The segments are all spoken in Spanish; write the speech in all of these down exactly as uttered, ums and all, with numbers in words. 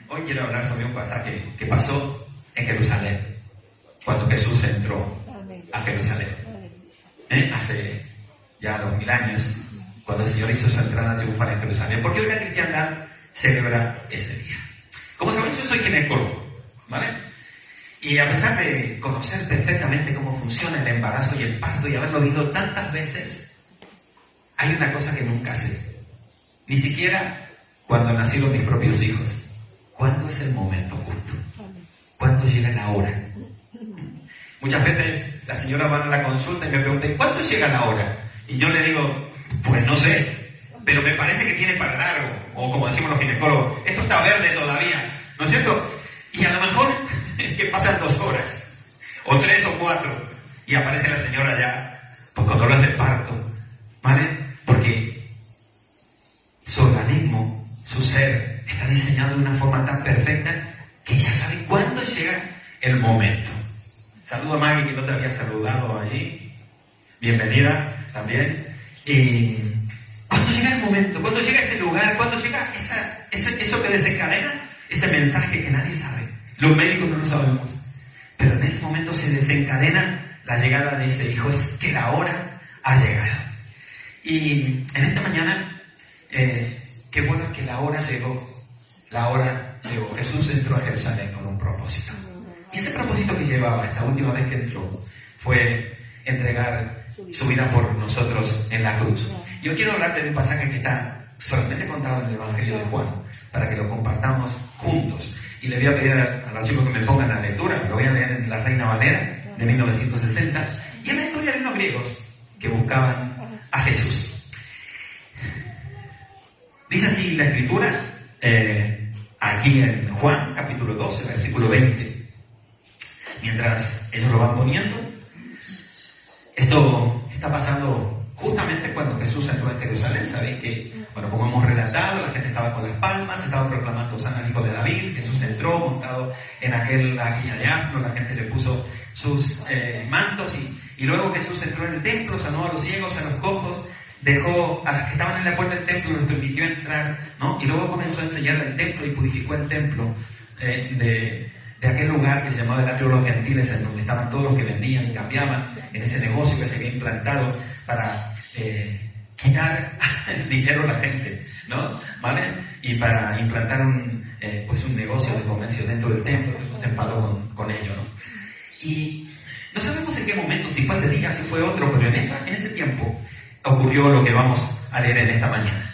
Hoy quiero hablar sobre un pasaje que pasó en Jerusalén, cuando Jesús entró a Jerusalén. ¿Eh? Hace ya dos mil años, cuando el Señor hizo su entrada triunfal en Jerusalén. Porque hoy la cristiandad celebra ese día. Como sabéis, yo soy ginecólogo, ¿vale? Y a pesar de conocer perfectamente cómo funciona el embarazo y el parto y haberlo vivido tantas veces, hay una cosa que nunca sé. Ni siquiera cuando nacieron mis propios hijos. ¿Cuándo es el momento justo? ¿Cuándo llega la hora? Muchas veces la señora va a la consulta y me pregunta, ¿cuándo llega la hora? Y yo le digo, pues no sé, pero me parece que tiene para largo. O como decimos los ginecólogos, esto está verde todavía, ¿no es cierto? Y a lo mejor que pasan dos horas, o tres o cuatro, y aparece la señora ya, pues con dolores de parto, ¿vale? Porque su organismo, su ser, está diseñado de una forma tan perfecta que ella sabe cuándo llega el momento. Saludo a Maggie, que no te había saludado allí. Bienvenida también. Y ¿cuándo llega el momento? ¿Cuándo llega ese lugar? ¿Cuándo llega esa, ese, eso que desencadena? Ese mensaje que nadie sabe. Los médicos no lo sabemos. Pero en ese momento se desencadena la llegada de ese hijo. Es que la hora ha llegado. Y en esta mañana, eh, qué bueno que la hora llegó. La hora llegó. Jesús entró a Jerusalén con un propósito. Y ese propósito que llevaba esta última vez que entró fue entregar su vida por nosotros en la cruz. Yo quiero hablarte de un pasaje que está solamente contado en el Evangelio de Juan, para que lo compartamos juntos. Y le voy a pedir a, a los chicos que me pongan la lectura. Lo voy a leer en la Reina Valera de mil novecientos sesenta. Y es la historia de unos griegos que buscaban a Jesús. Dice así la Escritura, eh, aquí en Juan, capítulo doce, versículo veinte. Mientras ellos lo van poniendo, esto está pasando justamente cuando Jesús entró en Jerusalén. Sabéis que, bueno, como hemos relatado, la gente estaba con las palmas, estaba proclamando Hosana al Hijo de David. Jesús entró montado en aquel, aquella de asno, la gente le puso sus eh, mantos y, y luego Jesús entró en el templo, sanó a los ciegos, a los cojos, dejó a los que estaban en la puerta del templo, les permitió entrar, ¿no? Y luego comenzó a enseñar el templo y purificó el templo eh, de... de aquel lugar que se llamaba el atrio de los gentiles, en donde estaban todos los que vendían y cambiaban, en ese negocio que se había implantado para eh, quitar el dinero a la gente, ¿no? ¿Vale? Y para implantar un, eh, pues un negocio de comercio dentro del templo. Jesús se enfadó con, con ello, ¿no? Y no sabemos en qué momento, si fue ese día, si fue otro, pero en, esa, en ese tiempo ocurrió lo que vamos a leer en esta mañana.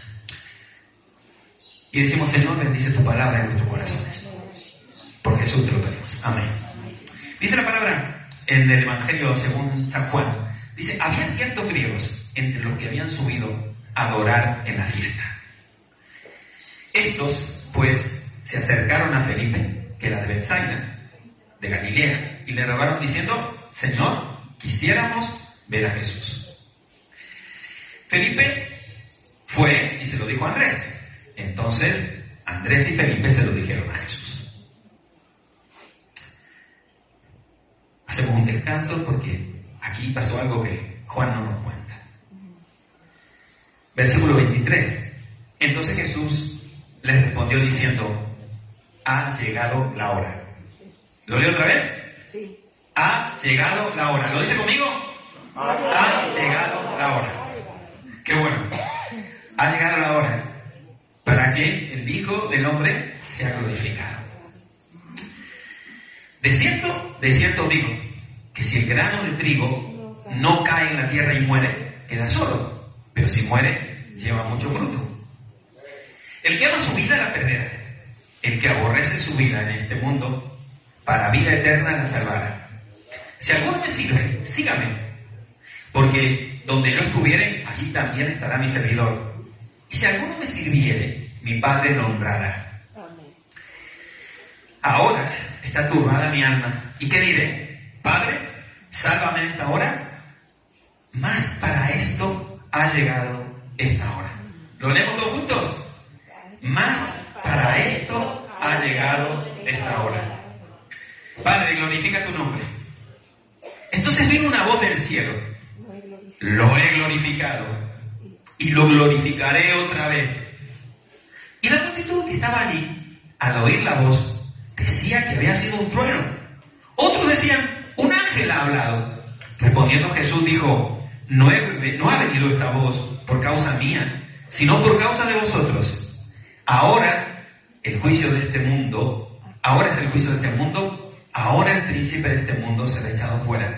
Y decimos, Señor, bendice tu palabra en nuestros corazones. Por Jesús te lo pedimos. Amén. Dice la palabra en el Evangelio según San Juan. Dice, había ciertos griegos entre los que habían subido a adorar en la fiesta. Estos, pues, se acercaron a Felipe, que era de Betsaida, de Galilea, y le rogaron diciendo, Señor, quisiéramos ver a Jesús. Felipe fue y se lo dijo a Andrés. Entonces, Andrés y Felipe se lo dijeron a Jesús. Hacemos un descanso porque aquí pasó algo que Juan no nos cuenta. Versículo veintitrés. Entonces Jesús les respondió diciendo, ha llegado la hora. ¿Lo leo otra vez? Sí. Ha llegado la hora. ¿Lo dice conmigo? Ha llegado la hora. Qué bueno. Ha llegado la hora para que el Hijo del Hombre sea glorificado. De cierto, de cierto digo, que si el grano de trigo no cae en la tierra y muere, queda solo, pero si muere, lleva mucho fruto. El que ama su vida la perderá, el que aborrece su vida en este mundo, para vida eterna la salvará. Si alguno me sirve, sígame, porque donde yo estuviere, allí también estará mi servidor. Y si alguno me sirviere, mi Padre lo honrará. Ahora está turbada mi alma. ¿Y qué diré? Padre, sálvame en esta hora. Mas para esto ha llegado esta hora. ¿Lo leemos todos juntos? Mas para esto ha llegado esta hora. Padre, glorifica tu nombre. Entonces vino una voz del cielo. Lo he glorificado y lo glorificaré otra vez. Y la multitud que estaba allí al oír la voz, decía que había sido un trueno. Otros decían, un ángel ha hablado. Respondiendo Jesús dijo, no, he, no ha venido esta voz por causa mía, sino por causa de vosotros. Ahora el juicio de este mundo, ahora es el juicio de este mundo, ahora el príncipe de este mundo será echado fuera.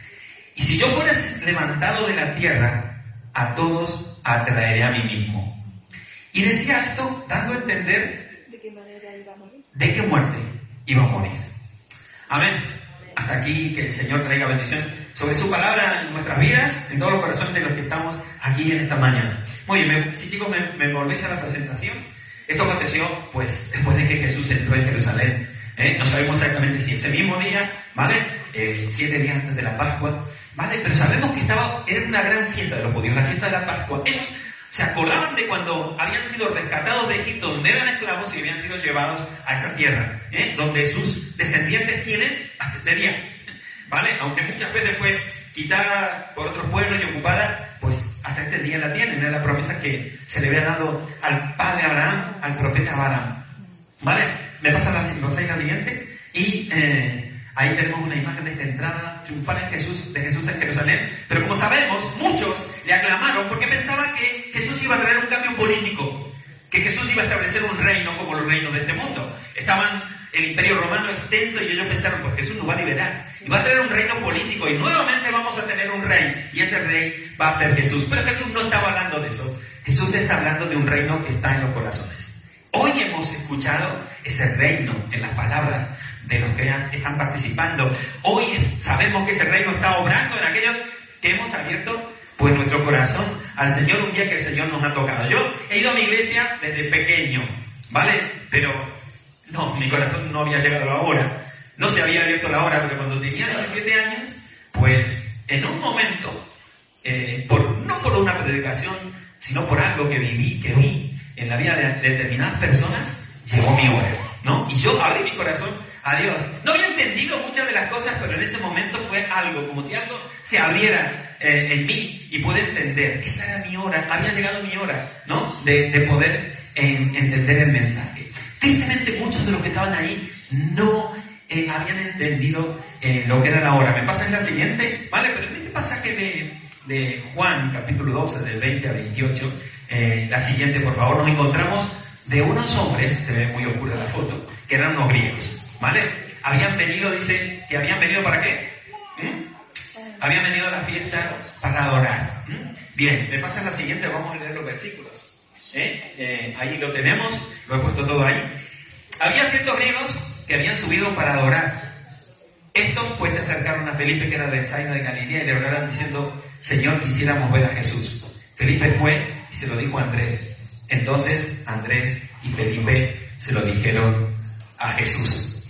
Y si yo fuera levantado de la tierra, a todos atraeré a mí mismo. Y decía esto dando a entender de qué manera iba a morir. De qué muerte iba a morir. Amén. Hasta aquí, que el Señor traiga bendición sobre su palabra en nuestras vidas, en todos los corazones de los que estamos aquí en esta mañana. Muy bien, me, si chicos me, me volvéis a la presentación. Esto aconteció pues después de que Jesús entró en Jerusalén. ¿eh? No sabemos exactamente si ese mismo día, ¿vale? Eh, siete días antes de la Pascua, ¿vale? Pero sabemos que estaba, era una gran fiesta de los judíos, la fiesta de la Pascua. Ellos se acordaban de cuando habían sido rescatados de Egipto, donde eran esclavos y habían sido llevados a esa tierra, ¿eh? donde sus descendientes tienen hasta este día, ¿vale? Aunque muchas veces fue quitada por otros pueblos y ocupada, pues hasta este día la tienen. Era la promesa que se le había dado al padre Abraham, al profeta Abraham, ¿vale? Me pasa la, me pasáis la siguiente y eh, ahí tenemos una imagen de esta entrada triunfal en Jesús, de Jesús en Jerusalén. Pero como sabemos, muchos le aclamaron porque pensaban que Jesús iba a traer un cambio político, que Jesús iba a establecer un reino como los reinos de este mundo. Estaban el imperio romano extenso y ellos pensaron, pues Jesús nos va a liberar y va a traer un reino político y nuevamente vamos a tener un rey y ese rey va a ser Jesús. Pero Jesús no estaba hablando de eso. Jesús está hablando de un reino que está en los corazones. Hoy hemos escuchado ese reino en las palabras de los que están participando. Hoy sabemos que ese reino está obrando en aquellos que hemos abierto pues nuestro corazón al Señor un día que el Señor nos ha tocado. Yo he ido a mi iglesia desde pequeño, ¿vale? Pero no, mi corazón no había llegado a la hora. No se había abierto la hora porque cuando tenía diecisiete años, pues en un momento, eh, por, no por una predicación, sino por algo que viví, que vi en la vida de determinadas personas, llegó mi hora, ¿no? Y yo abrí mi corazón a Dios. No había entendido muchas de las cosas, pero en ese momento fue algo, como si algo se abriera eh, en mí y pude entender. Esa era mi hora, había llegado mi hora, ¿no? De, de poder eh, entender el mensaje. Tristemente muchos de los que estaban ahí no eh, habían entendido eh, lo que era la hora. Me pasa en la siguiente, ¿vale? Pero en este pasaje de, de Juan, capítulo doce, del veinte a veintiocho, eh, la siguiente, por favor, nos encontramos de unos hombres, se ve muy oscura la foto, que eran unos griegos, ¿vale? Habían venido, dice, que habían venido ¿para qué? ¿Mm? Habían venido a la fiesta para adorar. ¿Mm? Bien, me pasa la siguiente, vamos a leer los versículos. ¿Eh? Eh, ahí lo tenemos, lo he puesto todo ahí. Había ciertos griegos que habían subido para adorar. Estos pues se acercaron a Felipe, que era de Bethsaida de Galilea, y le oraron diciendo, Señor, quisiéramos ver a Jesús. Felipe fue y se lo dijo a Andrés. Entonces Andrés y Felipe se lo dijeron a Jesús.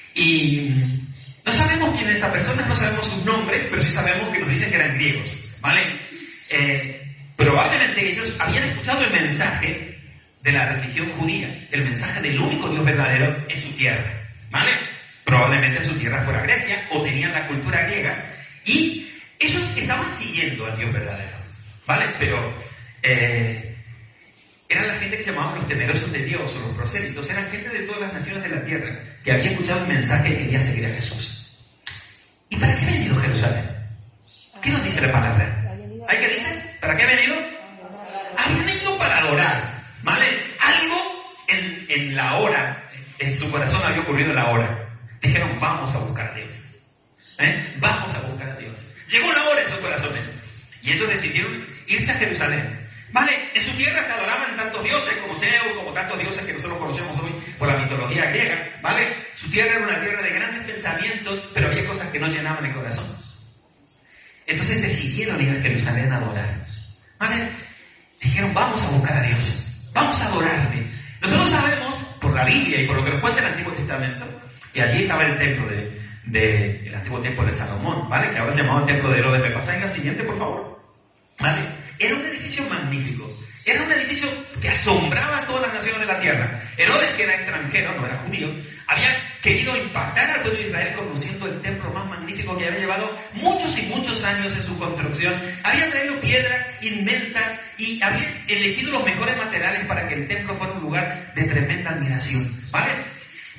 Y no sabemos quién es esta persona, no sabemos sus nombres, pero sí sabemos que nos dicen que eran griegos, ¿vale? Eh, probablemente ellos habían escuchado el mensaje de la religión judía, el mensaje del único Dios verdadero en su tierra, ¿vale? Probablemente su tierra fuera Grecia o tenían la cultura griega y ellos estaban siguiendo al Dios verdadero, ¿vale? Pero eh, eran la gente que se llamaban los temerosos de Dios o los prosélitos, eran gente de todas las naciones de la tierra que había escuchado el mensaje y quería seguir a Jesús. ¿Y para qué ha venido Jerusalén? ¿Qué nos dice la palabra? ¿Hay que dice? ¿Para qué ha venido? Ha venido para adorar, ¿vale? Algo en, en la hora, en su corazón había ocurrido en la hora. Dijeron, vamos a buscar a Dios. ¿Eh? Vamos a buscar a Dios. Llegó la hora en sus corazones. Y ellos decidieron irse a Jerusalén. ¿Vale? En su tierra se adoraban tantos dioses como Zeus, como tantos dioses que nosotros conocemos hoy por la mitología griega. ¿Vale? Su tierra era una tierra de grandes pensamientos, pero había cosas que no llenaban el corazón. Entonces decidieron ir a Jerusalén a adorar. ¿Vale? Dijeron, vamos a buscar a Dios. Vamos a adorarle. Nosotros sabemos, por la Biblia y por lo que nos cuenta el Antiguo Testamento, que allí estaba el templo de, de el antiguo templo de Salomón, ¿vale? Que ahora se llamaba el templo de Herodes. ¿Me pasáis la siguiente, por favor? ¿Vale? Era un edificio magnífico. Era un edificio que asombraba a todas las naciones de la tierra. Herodes, que era extranjero, no era judío, había querido impactar al pueblo de Israel conociendo el templo más magnífico que había llevado muchos y muchos años en su construcción. Había traído piedras inmensas y había elegido los mejores materiales para que el templo fuera un lugar de tremenda admiración, ¿vale?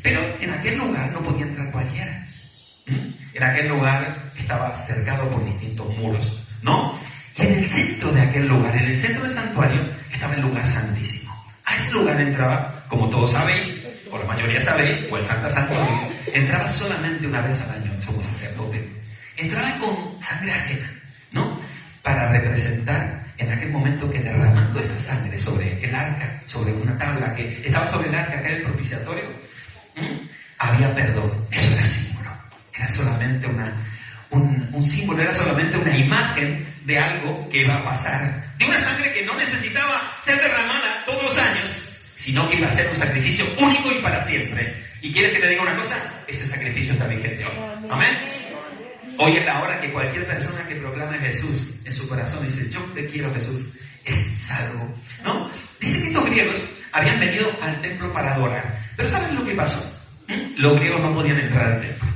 Pero en aquel lugar no podía entrar cualquiera. ¿Mm? En aquel lugar estaba cercado por distintos muros, ¿no? Y en el centro de aquel lugar, en el centro del santuario, estaba el lugar santísimo. A ese lugar entraba, como todos sabéis, o la mayoría sabéis, o el Santa Santuario, entraba solamente una vez al año el sumo sacerdote. Entraba con sangre ajena, ¿no? Para representar en aquel momento que derramando esa sangre sobre el arca, sobre una tabla que estaba sobre el arca, que era el propiciatorio, ¿m? había perdón. Eso era símbolo. Era solamente una, un, un símbolo, era solamente una imagen de algo que iba a pasar. De una sangre que no necesitaba ser derramada todos los años, sino que iba a ser un sacrificio único y para siempre. ¿Y quieres que te diga una cosa? Ese sacrificio está vigente hoy. Amén. Hoy es la hora que cualquier persona que proclame a Jesús en su corazón dice, yo te quiero Jesús, es salvo, ¿no? Dice que estos griegos habían venido al templo para adorar. Pero ¿saben lo que pasó? ¿Mm? Los griegos no podían entrar al templo.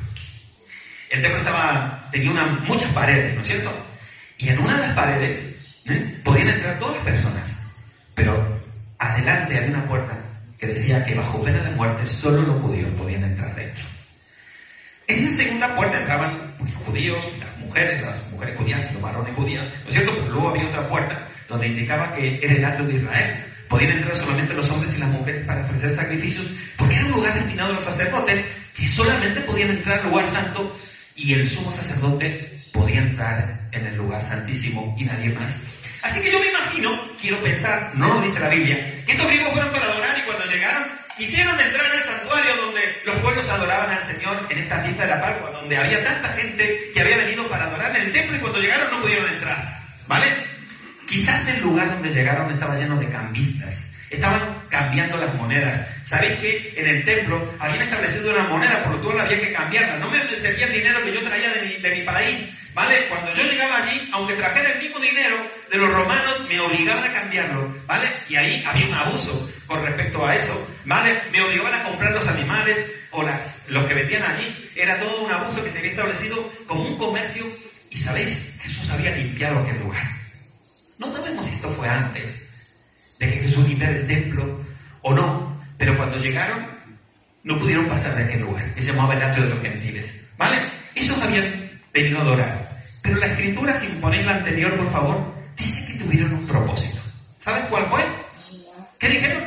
El templo estaba, tenía una, muchas paredes, ¿no es cierto? Y en una de las paredes ¿eh? podían entrar todas las personas. Pero adelante había una puerta que decía que bajo pena de muerte solo los judíos podían entrar dentro. En la segunda puerta entraban los judíos, las mujeres, las mujeres judías y los varones judíos, ¿no es cierto? Pero luego había otra puerta donde indicaba que era el atrio de Israel. Podían entrar solamente los hombres y las mujeres para ofrecer sacrificios, porque era un lugar destinado a los sacerdotes que solamente podían entrar al lugar santo y el sumo sacerdote podía entrar en el lugar santísimo y nadie más. Así que yo me imagino, quiero pensar, no lo dice la Biblia, que estos griegos fueron para adorar y cuando llegaron quisieron entrar en el santuario donde los pueblos adoraban al Señor en esta fiesta de la Pascua, donde había tanta gente que había venido para adorar en el templo y cuando llegaron no pudieron entrar, ¿vale? Quizás el lugar donde llegaron estaba lleno de cambistas, estaban cambiando las monedas. ¿Sabéis que en el templo habían establecido una moneda, por lo tanto había que cambiarla? No me servía el dinero que yo traía de mi, de mi país, ¿vale? Cuando yo llegaba allí, aunque trajera el mismo dinero de los romanos, me obligaban a cambiarlo, ¿vale? Y ahí había un abuso con respecto a eso, ¿vale? Me obligaban a comprar los animales o las, los que vendían allí. Era todo un abuso que se había establecido como un comercio. Y ¿sabéis? Jesús había limpiado aquel lugar. No sabemos si esto fue antes de que Jesús limpiara el templo o no, pero cuando llegaron no pudieron pasar de aquel lugar, que se llamaba el atrio de los gentiles, ¿vale? Esos habían venido a adorar. Pero la escritura, si ponéis la anterior, por favor, dice que tuvieron un propósito. ¿Sabes cuál fue? ¿Qué dijeron?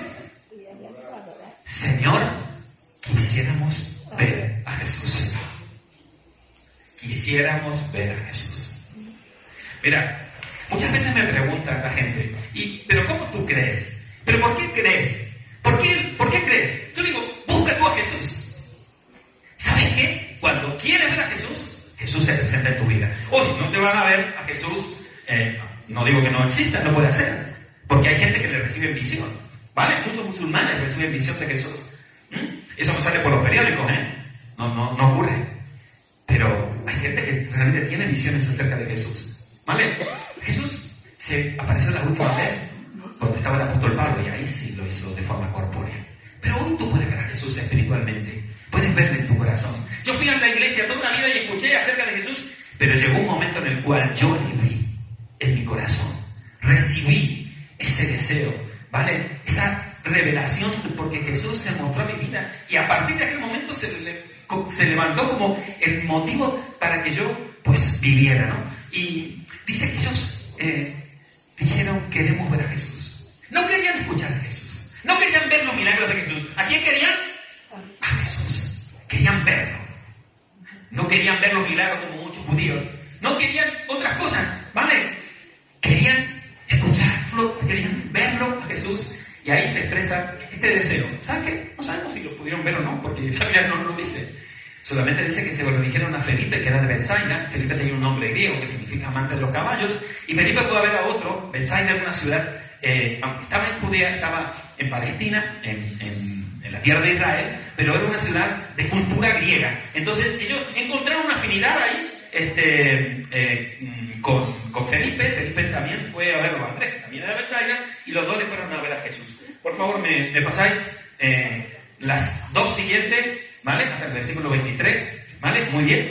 Señor, quisiéramos ver a Jesús. Quisiéramos ver a Jesús. Mira, muchas veces me pregunta la gente, ¿y, pero cómo tú crees? ¿Pero por qué crees? ¿Por qué, por qué crees? Yo digo, busca tú a Jesús. ¿Sabes qué? Cuando quieres ver a Jesús, Jesús se presenta en tu vida. Hoy no te van a ver a Jesús, eh, no digo que no exista, no puede ser, porque hay gente que le recibe visión, ¿vale? Muchos musulmanes reciben visión de Jesús. ¿Mm? Eso no sale por los periódicos, ¿eh? No, no, no ocurre. Pero hay gente que realmente tiene visiones acerca de Jesús, ¿vale? Jesús se apareció la última vez cuando estaba el apóstol Pablo y ahí sí lo hizo de forma corpórea. Pero hoy tú puedes ver a Jesús espiritualmente, puedes verle en tu corazón. Yo fui a la iglesia toda una vida y escuché acerca de Jesús, pero llegó un momento en el cual yo le vi en mi corazón, recibí ese deseo, ¿vale? Esa revelación, porque Jesús se mostró a mi vida y a partir de aquel momento se, le, se levantó como el motivo para que yo pues viviera, ¿no? Y dice que ellos eh, dijeron, queremos ver a Jesús. No querían escuchar a Jesús, no querían ver los milagros de Jesús. ¿A quién querían? A Jesús. Querían verlo. No querían ver los milagros como muchos judíos. No querían otras cosas, ¿vale? Querían escucharlo, querían verlo a Jesús. Y ahí se expresa este deseo. ¿Sabes qué? No sabemos si lo pudieron ver o no, porque la Biblia no lo dice. Solamente dice que se lo dijeron a Felipe, que era de Betsaida. Felipe tenía un nombre griego que significa amante de los caballos. Y Felipe fue a ver a otro. Betsaida era una ciudad, eh, aunque estaba en Judea, estaba en Palestina, en, en, en la tierra de Israel, pero era una ciudad de cultura griega. Entonces ellos encontraron una afinidad ahí este, eh, con, con Felipe. Felipe también fue a verlo a Andrés, también era de Betsaida, y los dos le fueron a ver a Jesús. Por favor, me, me pasáis eh, las dos siguientes, ¿vale? Hasta el versículo veintitrés, ¿vale? Muy bien.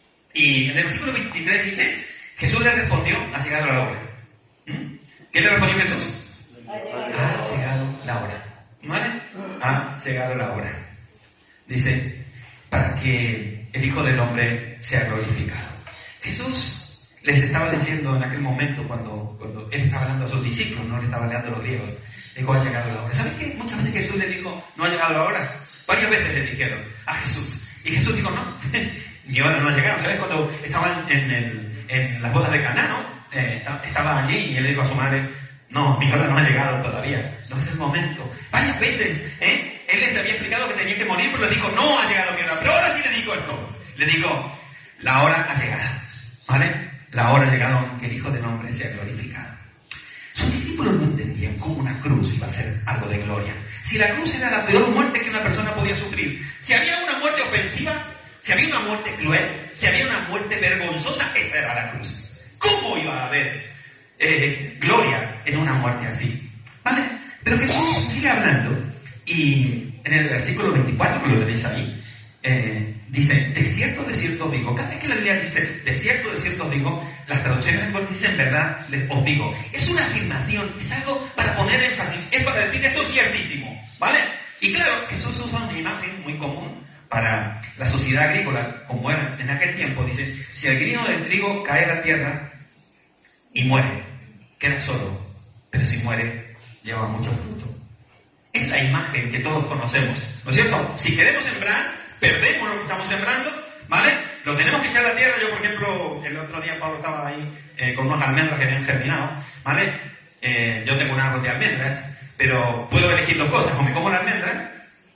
Y en el versículo veintitrés dice, Jesús le respondió, ha llegado la hora. ¿Mm? ¿Qué le respondió Jesús? Ha llegado la hora. ¿Vale? Ha llegado la hora. Dice, para que el Hijo del Hombre sea glorificado. Jesús les estaba diciendo en aquel momento, cuando, cuando Él estaba hablando a sus discípulos, no le estaba hablando a los griegos, dijo, ha llegado la hora. ¿Sabes qué? Muchas veces Jesús les dijo, no ha llegado la hora. Varias veces le dijeron a Jesús. Y Jesús dijo, no, mi hora no ha llegado. ¿Sabes? Cuando estaban en, el, en las bodas de Caná, ¿no? Eh, estaba allí y él le dijo a su madre, no, mi hora no ha llegado todavía. No es el momento. Varias veces, ¿eh? Él les había explicado que tenía que morir, pero les dijo, no ha llegado mi hora. Pero ahora sí le dijo esto. Le dijo, la hora ha llegado. ¿Vale? La hora ha llegado en que el Hijo del Hombre sea glorificado. Sus discípulos no entendían cómo una cruz iba a ser algo de gloria. Si la cruz era la peor muerte que una persona podía sufrir, si había una muerte ofensiva, si había una muerte cruel, si había una muerte vergonzosa, esa era la cruz. ¿Cómo iba a haber eh, gloria en una muerte así? ¿Vale? Pero Jesús sigue hablando y en el versículo veinticuatro, que lo tenéis ahí, eh, dice, de cierto, de cierto os digo. Cada vez que la Biblia dice, de cierto, de cierto os digo, las traducciones dicen, verdad, les os digo. Es una afirmación, es algo para poner énfasis, es para decir, esto es ciertísimo, ¿vale? Y claro, Jesús usa una imagen muy común para la sociedad agrícola, como era en aquel tiempo. Dice, si el grano del trigo cae a la tierra y muere, queda solo, pero si muere, lleva mucho fruto. Es la imagen que todos conocemos, ¿no es cierto? Si queremos sembrar, perdemos lo que estamos sembrando, ¿vale? Lo tenemos que echar a la tierra. Yo, por ejemplo, el otro día Pablo estaba ahí eh, con unos almendras que habían germinado, ¿vale? Eh, yo tengo un árbol de almendras, pero puedo elegir dos cosas, o me como la almendra,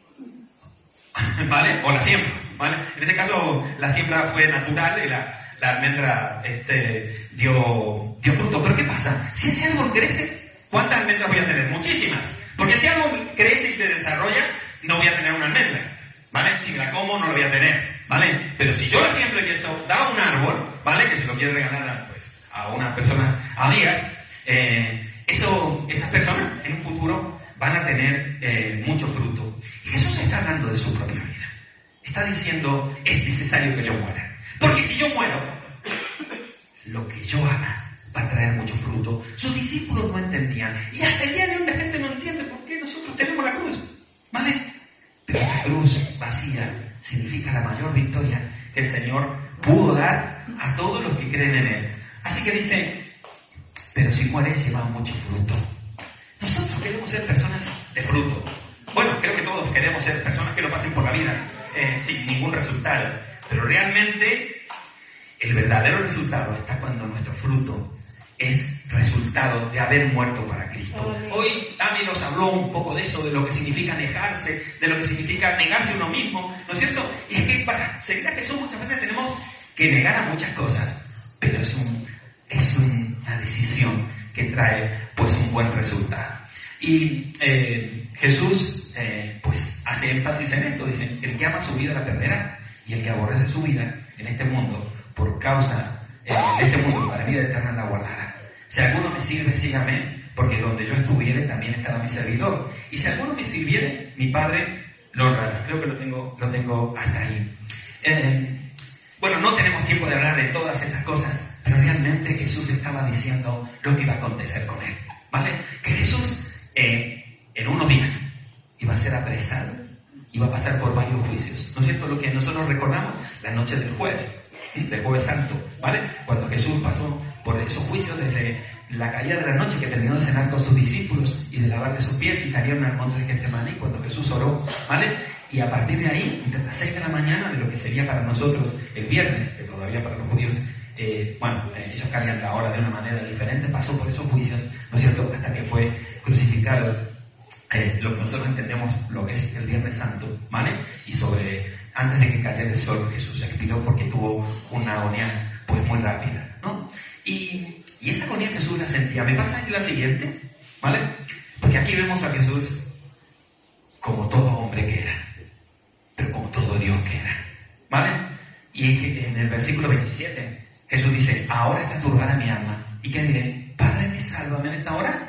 ¿vale? O la siembra, ¿vale? En este caso, la siembra fue natural y la, la almendra este, dio, dio fruto. Pero ¿qué pasa? Si ese árbol crece, ¿cuántas almendras voy a tener? Muchísimas. Porque si algo crece y se desarrolla, no voy a tener una almendra, ¿vale? Si me la como, no la voy a tener, ¿vale? Pero si yo la siembro y eso da un árbol, ¿vale? Que se lo quiere regalar a, pues, a unas personas amigas, eh, eso, esas personas en un futuro van a tener eh, mucho fruto. Y Jesús está hablando de su propia vida. Está diciendo, es necesario que yo muera. Porque si yo muero, lo que yo haga va a traer mucho fruto. Sus discípulos no entendían. Y hasta el día de hoy la gente no entiende por qué nosotros tenemos la cruz, ¿vale? Pero la cruz vacía significa la mayor victoria que el Señor pudo dar a todos los que creen en Él. Así que dice, pero si mueres lleva mucho fruto. Nosotros queremos ser personas de fruto. Bueno, creo que todos queremos ser personas que lo pasen por la vida eh, sin ningún resultado. Pero realmente el verdadero resultado está cuando nuestro fruto es resultado de haber muerto para Cristo. Hoy Dani nos habló un poco de eso, de lo que significa negarse, de lo que significa negarse uno mismo, ¿no es cierto? Y es que para seguir a Jesús muchas veces tenemos que negar a muchas cosas, pero es, un, es una decisión que trae pues un buen resultado. Y eh, Jesús eh, pues hace énfasis en esto, dice, el que ama su vida la perderá, y el que aborrece su vida en este mundo, por causa eh, de este mundo, para vida eterna la guardará. Si alguno me sirve, sígame, porque donde yo estuviere también estará mi servidor. Y si alguno me sirviere, mi Padre lo honrará. Creo que lo tengo, lo tengo hasta ahí. Eh, bueno, no tenemos tiempo de hablar de todas estas cosas, pero realmente Jesús estaba diciendo lo que iba a acontecer con él, ¿vale? Que Jesús eh, en unos días iba a ser apresado, iba a pasar por varios juicios. ¿No es cierto? Lo que nosotros recordamos, la noche del jueves, del jueves santo, ¿vale? Cuando Jesús pasó por esos juicios desde la caída de la noche, que terminó de cenar con sus discípulos y de lavarle sus pies, y salieron al monte de Getsemaní cuando Jesús oró, ¿vale? Y a partir de ahí, entre las seis de la mañana de lo que sería para nosotros el viernes, que todavía para los judíos, eh, bueno, eh, ellos cambian la hora de una manera diferente, pasó por esos juicios, ¿no es cierto?, hasta que fue crucificado. Eh, lo que nosotros entendemos lo que es el Viernes Santo, ¿vale? Y sobre, antes de que cayera el sol, Jesús expiró porque tuvo una agonía pues muy rápida, ¿no? Y, y esa agonía Jesús la sentía. Me pasa aquí la siguiente, ¿vale? Porque aquí vemos a Jesús como todo hombre que era, pero como todo Dios que era, ¿vale? Y en el versículo veintisiete, Jesús dice, ahora está turbada mi alma. ¿Y qué diré? Padre, ¿me sálvame en esta hora?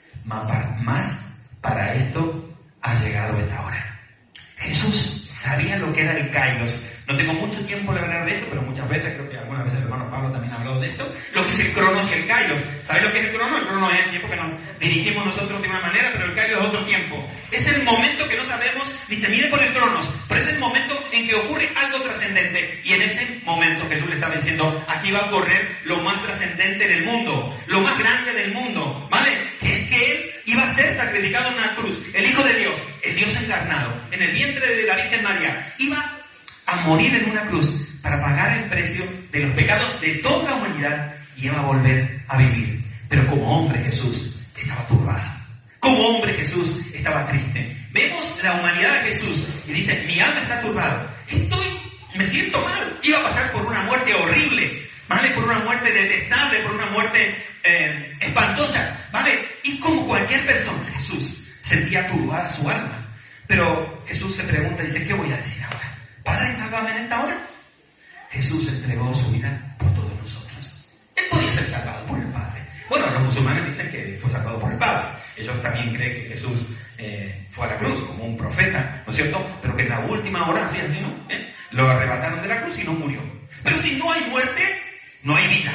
Más para esto ha llegado esta hora. Jesús sabía lo que era el kairos. No tengo mucho tiempo de hablar de esto, pero muchas veces, creo que alguna vez el hermano Pablo también ha hablado de esto, lo que es el cronos y el kairos. ¿Sabéis lo que es el cronos? El cronos es el tiempo que nos dirigimos nosotros de una manera, pero el kairos es otro tiempo. Es el momento que no sabemos, ni se mide por el cronos, Pero es el momento en que ocurre algo trascendente. Y en ese momento Jesús le estaba diciendo, aquí va a ocurrir lo más trascendente del mundo, lo más grande del mundo, ¿vale? Que es que Él iba a ser sacrificado en una cruz. El Hijo de Dios, el Dios encarnado, en el vientre de la Virgen María, iba a morir en una cruz para pagar el precio de los pecados de toda la humanidad y iba a volver a vivir. Pero como hombre Jesús estaba turbado. Como hombre Jesús estaba triste. Vemos la humanidad de Jesús y dice, mi alma está turbada. Estoy, me siento mal. Iba a pasar por una muerte horrible, ¿vale? Por una muerte detestable, por una muerte eh, espantosa, ¿vale? Y como cualquier persona, Jesús sentía turbada su alma. Pero Jesús se pregunta y dice, ¿qué voy a decir ahora? Padre, sálvame en esta hora. Jesús entregó su vida por todos nosotros. Él podía ser salvado por el Padre. Bueno, los musulmanes dicen que fue salvado por el Padre. Ellos también creen que Jesús eh, fue a la cruz como un profeta, ¿no es cierto? Pero que en la última hora, así, así, ¿no? ¿Eh? Lo arrebataron de la cruz y no murió. Pero si no hay muerte, no hay vida.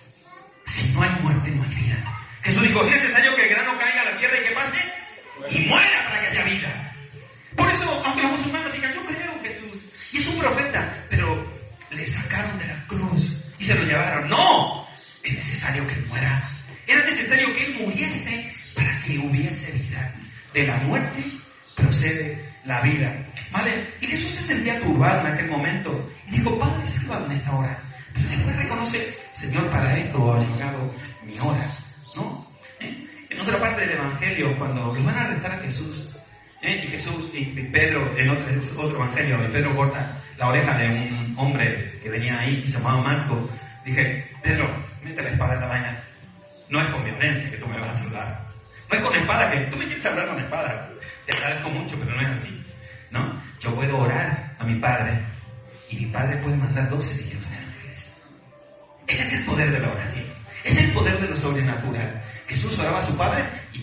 Si no hay muerte, no hay vida. Jesús dijo, es necesario que el grano caiga a la tierra y que pase y muera para que haya vida. Por eso, aunque los musulmanes digan, yo creo en Jesús, y es un profeta, pero le sacaron de la cruz y se lo llevaron. ¡No! Es necesario que muera. Era necesario que Él muriese para que hubiese vida. De la muerte procede la vida, ¿vale? Y Jesús se sentía turbado en aquel momento y dijo, Padre, sálvame en esta hora. Pero después reconoce, Señor, para esto ha llegado mi hora, ¿no? ¿Eh? En otra parte del Evangelio, cuando le van a arrestar a Jesús, ¿eh? y Jesús y Pedro, en otro, otro Evangelio, y Pedro corta la oreja de un hombre que venía ahí, que se llamaba Marco. Dije, Pedro, mete la espada en la vaina. No es con violencia que tú me vas a salvar. No es con espada, que tú me quieres hablar con espada. Te agradezco mucho, pero no es así, ¿no? Yo puedo orar a mi Padre y mi Padre puede mandar doce millones de ángeles. Ese es el poder de la oración. Ese es el poder de lo sobrenatural. Jesús oraba a su Padre y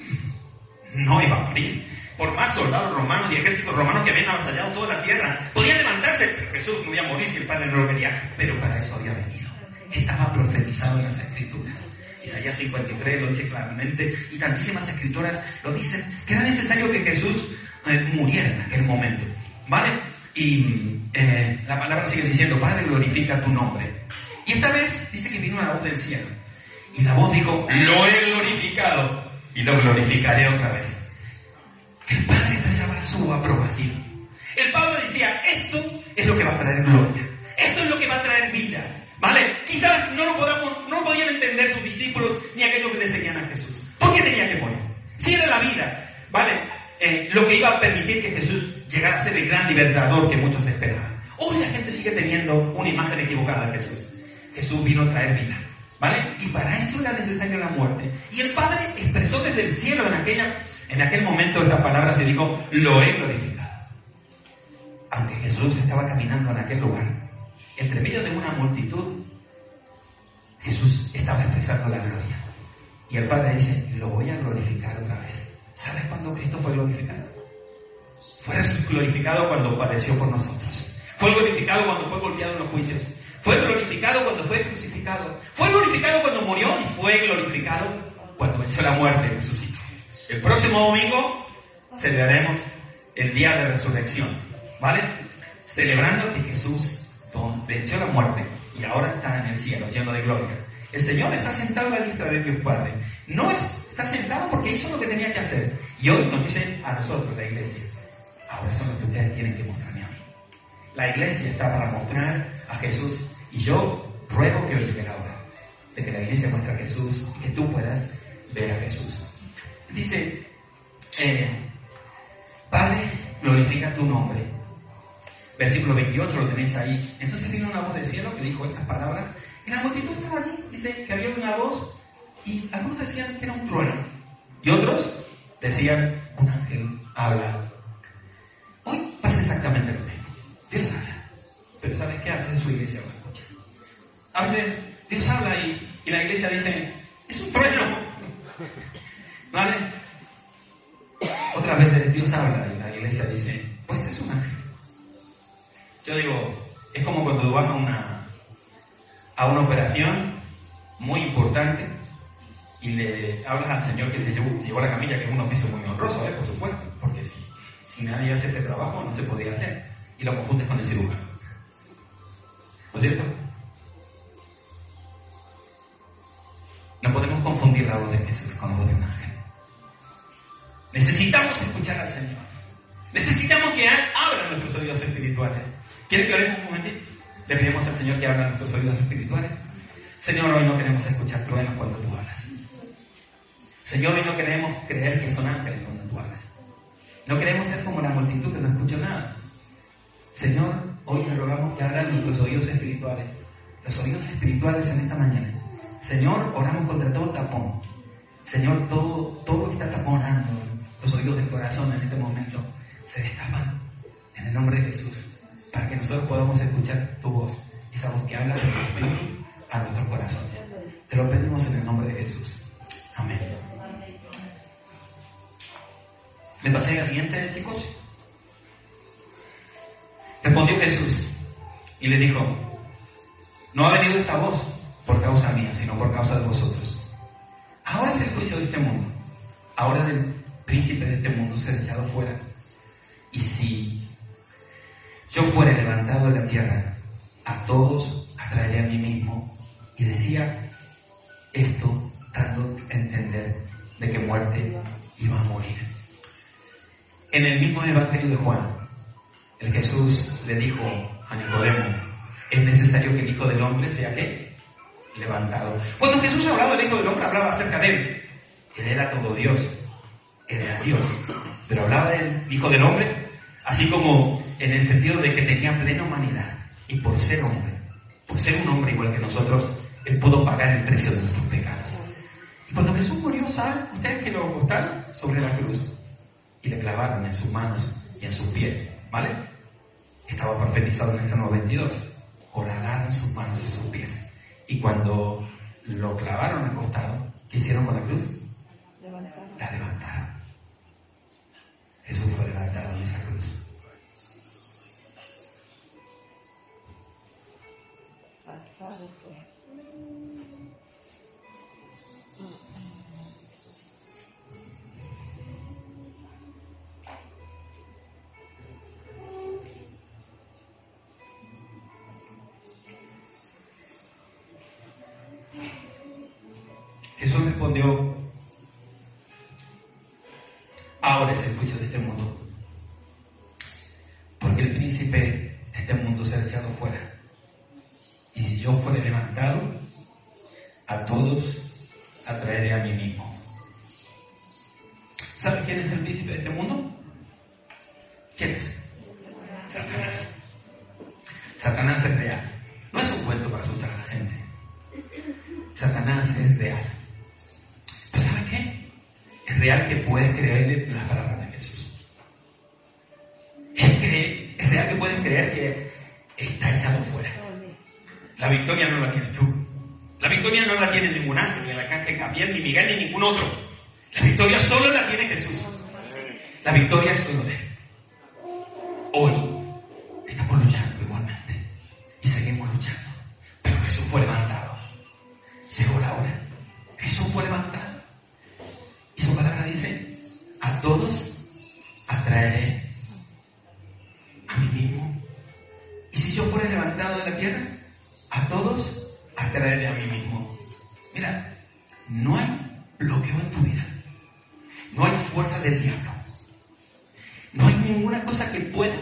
no iba a morir. Por más soldados romanos y ejércitos romanos que habían avasallado toda la tierra, podían levantarse, pero Jesús no iba a morir si el Padre no lo quería. Pero para eso había venido. Estaba profetizado en las Escrituras. Isaías cincuenta y tres lo dice claramente, y tantísimas escrituras lo dicen, que era necesario que Jesús eh, muriera en aquel momento, ¿vale? Y eh, la palabra sigue diciendo, Padre, glorifica tu nombre. Y esta vez dice que vino una voz del cielo, y la voz dijo, lo he glorificado, y lo glorificaré otra vez. El Padre expresaba su aprobación. El Padre decía, esto es lo que va a traer gloria, esto es lo que va a traer vida. ¿Vale? Quizás no lo podamos, no podían entender sus discípulos ni aquellos que le seguían a Jesús. ¿Por qué tenía que morir? Si era la vida, ¿vale? Eh, lo que iba a permitir que Jesús llegara a ser el gran libertador que muchos esperaban. Hoy la gente sigue teniendo una imagen equivocada de Jesús. Jesús vino a traer vida, ¿vale? Y para eso era necesaria la muerte. Y el Padre expresó desde el cielo en aquella, en aquel momento esta palabra se dijo, lo he glorificado. Aunque Jesús estaba caminando en aquel lugar, entre medio de una multitud, Jesús estaba expresando la gloria. Y el Padre dice, lo voy a glorificar otra vez. ¿Sabes cuándo Cristo fue glorificado? Fue glorificado cuando padeció por nosotros. Fue glorificado cuando fue golpeado en los juicios. Fue glorificado cuando fue crucificado. Fue glorificado cuando murió y fue glorificado cuando venció la muerte y resucitó. El próximo domingo celebraremos el día de resurrección, ¿vale? Celebrando que Jesús venció la muerte y ahora está en el cielo, lleno de gloria. El Señor está sentado a la diestra de Dios Padre. No es, está sentado porque hizo lo que tenía que hacer. Y hoy nos dice a nosotros, la iglesia, ahora son los que ustedes tienen que mostrarme a mí. La iglesia está para mostrar a Jesús y yo ruego que hoy llegue la hora de que la iglesia muestre a Jesús y que tú puedas ver a Jesús. Dice, eh, Padre, glorifica tu nombre. Versículo veintiocho lo tenéis ahí. Entonces vino una voz del cielo que dijo estas palabras. Y la multitud estaba allí. Dice que había una voz. Y algunos decían que era un trueno. Y otros decían, un ángel habla. Hoy pasa exactamente lo mismo. Dios habla. Pero ¿sabes qué? A veces su iglesia lo escucha. A veces Dios habla y, y la iglesia dice, es un trueno. ¿Vale? Otras veces Dios habla y la iglesia dice, pues es un ángel. Yo digo, es como cuando tú vas a una, a una operación muy importante y le hablas al señor que te llevó, te llevó la camilla, que es un oficio muy honroso, ¿eh? Por supuesto, porque si, y nadie hace este trabajo, no se podía hacer. Y lo confundes con el cirujano. ¿No es cierto? No podemos confundir la voz de Jesús con la voz de un ángel. Necesitamos escuchar al Señor. Necesitamos que abra nuestros oídos espirituales. ¿Quieren que oremos un momentito? Le pedimos al Señor que abra nuestros oídos espirituales. Señor, hoy no queremos escuchar truenos cuando tú hablas. Señor, hoy no queremos creer que son ángeles cuando tú hablas. No queremos ser como la multitud que no escucha nada. Señor, hoy te rogamos que abra nuestros oídos espirituales. Los oídos espirituales en esta mañana. Señor, oramos contra todo tapón. Señor, todo, todo lo que está taponando los oídos del corazón en este momento se destapan en el nombre de Jesús, para que nosotros podamos escuchar tu voz, esa voz que habla de tu espíritu a nuestros corazones. Te lo pedimos en el nombre de Jesús. Amén. ¿Me pasé a la siguiente, chicos? Respondió Jesús y le dijo: no ha venido esta voz por causa mía, sino por causa de vosotros. Ahora es el juicio de este mundo. Ahora el príncipe de este mundo será echado fuera. Y si yo fuere levantado de la tierra, a todos atraeré a mí mismo. Y decía esto dando a entender de que muerte iba a morir. En el mismo Evangelio de Juan, el Jesús le dijo a Nicodemo: es necesario que el Hijo del Hombre sea ¿qué? Levantado. Cuando Jesús hablaba del Hijo del Hombre, hablaba acerca de él. Él era todo Dios, era Dios, pero hablaba del Hijo del Hombre así como en el sentido de que tenía plena humanidad, y por ser hombre, por ser un hombre igual que nosotros, él pudo pagar el precio de nuestros pecados. Y cuando Jesús murió, ¿saben ustedes que lo acostaron sobre la cruz y le clavaron en sus manos y en sus pies? ¿Vale? Estaba profetizado en el Salmo veintidós: horadaron sus manos y sus pies. Y cuando lo clavaron al costado, ¿qué hicieron con la cruz? Levantaron. La levantaron. Jesús fue levantado en esa cruz. Jesús respondió: ahora es el juicio de este mundo, porque el príncipe de este mundo será echado fuera. Y si yo fuere levantado, a todos atraeré a mí mismo. ¿Sabe quién es el príncipe de este mundo? ¿Quién es? Satanás. Satanás es real. No es un cuento para asustar a la gente. Satanás es real. ¿Pero sabe qué? Es real que puedes creerle en las palabras de Jesús. Es, que, es real que puedes creer que está echado fuera. La victoria no la tienes tú. La victoria no la tiene ningún ángel, ni el arcángel Gabriel, ni Miguel, ni ningún otro. La victoria solo la tiene Jesús. La victoria es solo de Él. Hoy estamos luchando igualmente y seguimos luchando, pero Jesús fue levantado. Llegó la hora. Jesús fue levantado. Y su palabra dice: a todos atraeré a mí mismo. Y si yo fuera levantado de la tierra, a todos atraeré a mí mismo. Mira, no hay bloqueo en tu vida. No hay fuerza del diablo. No hay ninguna cosa que pueda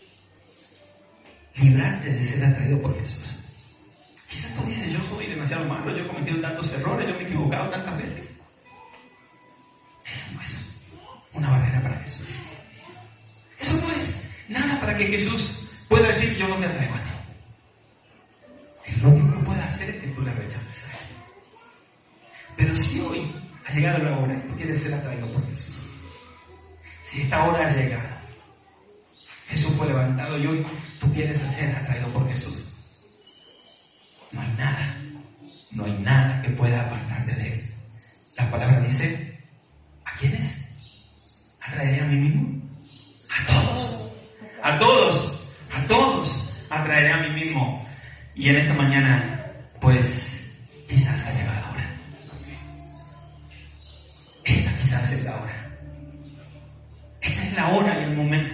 librarte de ser atraído por Jesús. Quizás tú dices: yo soy demasiado malo, yo he cometido tantos errores, yo me he equivocado tantas veces. Eso no es una barrera para Jesús. Eso no es nada para que Jesús pueda decir: yo no me atraigo a ti. Lo único que puede hacer es que tú le rechaces a Él. Pero si hoy ha llegado la hora, tú quieres ser atraído por Jesús. Si esta hora ha llegado, Jesús fue levantado y hoy tú quieres ser atraído por Jesús, no hay nada, no hay nada que pueda apartarte de Él. La palabra dice: ¿a quiénes? ¿Atraeré a mí mismo? A todos, a todos, a todos atraeré a mí mismo. Y en esta mañana, pues, quizás ha llegado la hora. Esta quizás es la hora. Esta es la hora y el momento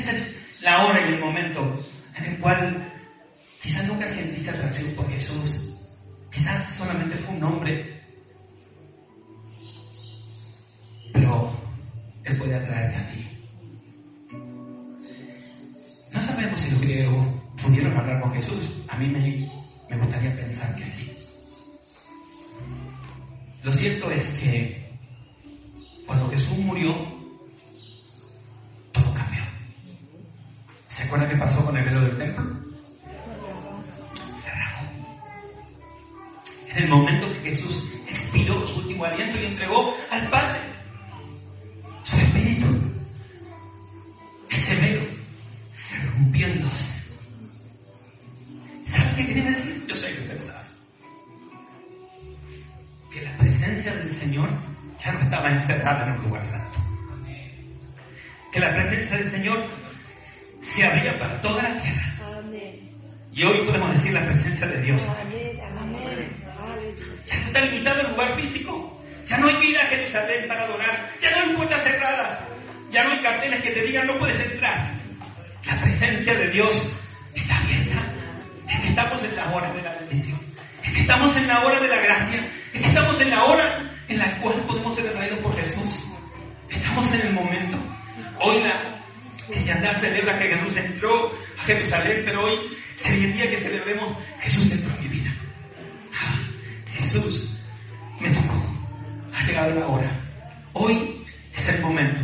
esa es la hora y el momento en el cual quizás nunca sentiste atracción por Jesús. Quizás solamente fue un nombre, pero Él puede atraerte a ti. No sabemos si los griegos pudieron hablar con Jesús. A mí me, me gustaría pensar que sí. Lo cierto es que cuando Jesús murió, todo cambió. ¿Se acuerdan qué pasó con el velo del templo? Se rasgó. En el momento que Jesús expiró su último aliento y entregó al Padre su espíritu, ese velo se rompió en dos. ¿Sabe qué quiere decir? Yo sé que usted sabe. Que la presencia del Señor ya no estaba encerrada en un lugar santo. Que la presencia del Señor se abría para toda la tierra. Y hoy podemos decir la presencia de Dios. Ya no está limitado el lugar físico. Ya no hay que ir a Jerusalén para adorar. Ya no hay puertas cerradas. Ya no hay carteles que te digan no puedes entrar. La presencia de Dios está abierta. Es que estamos en la hora de la bendición. Es que estamos en la hora de la gracia. Es que estamos en la hora en la cual podemos ser atraídos por Jesús. Estamos en el momento. Hoy la cristiandad celebra que Jesús entró a Jerusalén, pero hoy sería el día que celebremos Jesús entró en mi vida. Ah, Jesús me tocó. Ha llegado la hora. Hoy es el momento.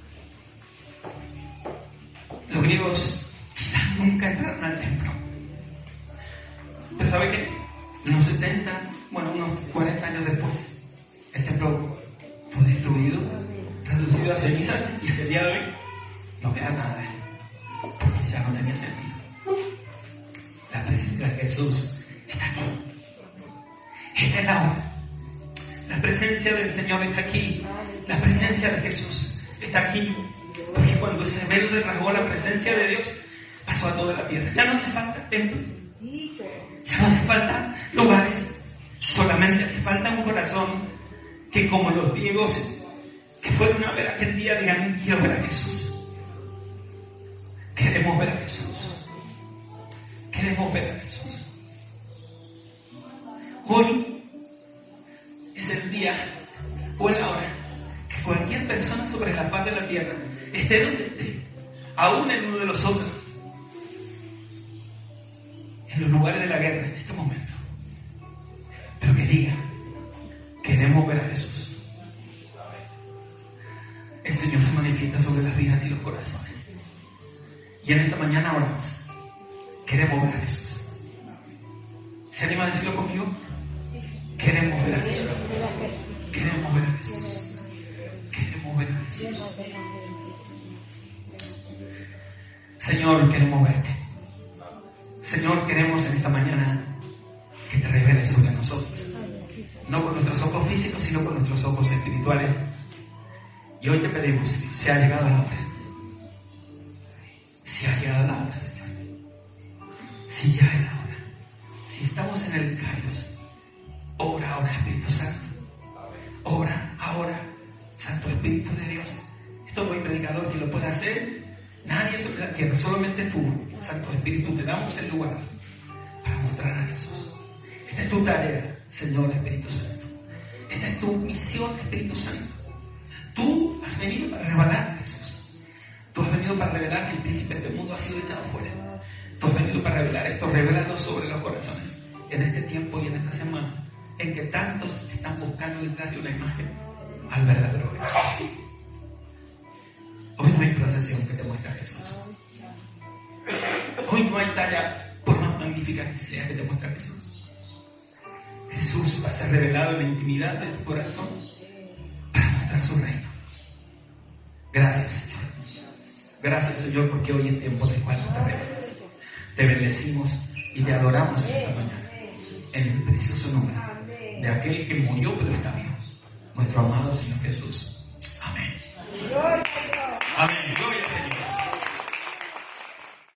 Los griegos quizás nunca entraron al templo. Pero ¿sabe qué? Unos setenta, bueno, unos cuarenta años después, el templo fue destruido, reducido a cenizas, y hasta el día de hoy no queda nada de él, porque ya no tenía sentido. La presencia de Jesús está aquí. Esta es la hora. La presencia del Señor está aquí. La presencia de Jesús está aquí. Porque cuando ese velo se rasgó, la presencia de Dios pasó a toda la tierra. Ya no hace falta templos. Ya no hace falta lugares. Solamente hace falta un corazón que, como los griegos que fueron a ver aquel día, digan: quiero ver a Jesús. Queremos ver a Jesús. Queremos ver a Jesús. Hoy es el día o la hora que cualquier persona sobre la faz de la tierra, esté donde esté, aún en uno de los otros, en los lugares de la guerra en este momento, pero que diga: queremos ver a Jesús. El Señor se manifiesta sobre las vidas y los corazones. Y en esta mañana oramos: queremos ver a Jesús. ¿Se anima a decirlo conmigo? Queremos ver a Jesús. Queremos ver a Jesús. Queremos ver a Jesús. Señor, queremos verte. Señor, queremos en esta mañana que te reveles sobre nosotros. No con nuestros ojos físicos, sino con nuestros ojos espirituales. Y hoy te pedimos: se ha llegado la hora. Si ha llegado la hora, Señor. Si ya es la hora. Si estamos en el Kairos, obra ahora, Espíritu Santo. Obra ahora, Santo Espíritu de Dios. Esto no hay predicador que lo pueda hacer. Nadie sobre la tierra, solamente tú, Santo Espíritu. Te damos el lugar para mostrar a Jesús. Esta es tu tarea, Señor Espíritu Santo. Esta es tu misión, Espíritu Santo. Tú has venido para revelar a Jesús. Tú has venido para revelar que el príncipe de este mundo ha sido echado fuera. Tú has venido para revelar esto, revelando sobre los corazones en este tiempo y en esta semana, en que tantos están buscando detrás de una imagen al verdadero Jesús. Hoy no hay procesión que te muestre a Jesús. Hoy no hay talla, por más magnífica que sea, que te muestre a Jesús. Jesús va a ser revelado en la intimidad de tu corazón para mostrar su reino. Gracias, Señor. Gracias, Señor, porque hoy es tiempo del cual tú te revelas. Te bendecimos y te adoramos en esta mañana, en el precioso nombre de aquel que murió pero está vivo, nuestro amado Señor Jesús. Amén. Amén. Gloria al Señor.